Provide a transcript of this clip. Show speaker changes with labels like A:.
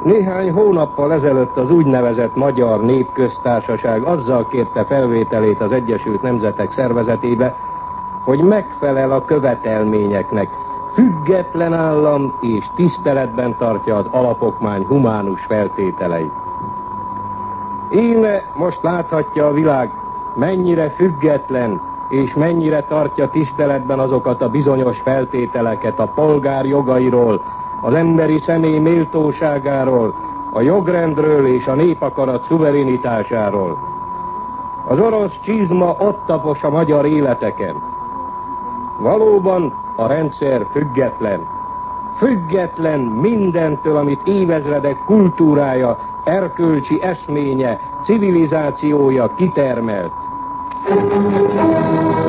A: Néhány hónappal ezelőtt az úgynevezett Magyar Népköztársaság azzal kérte felvételét az Egyesült Nemzetek Szervezetébe, hogy megfelel a követelményeknek, független állam és tiszteletben tartja az alapokmány humánus feltételeit. Íme most láthatja a világ, mennyire független és mennyire tartja tiszteletben azokat a bizonyos feltételeket a polgár jogairól, az emberi személy méltóságáról, a jogrendről és a népakarat szuverenitásáról. Az orosz csizma ott tapos a magyar életeken. Valóban a rendszer független. Független mindentől, amit évezredek kultúrája, erkölcsi eszménye, civilizációja kitermelt.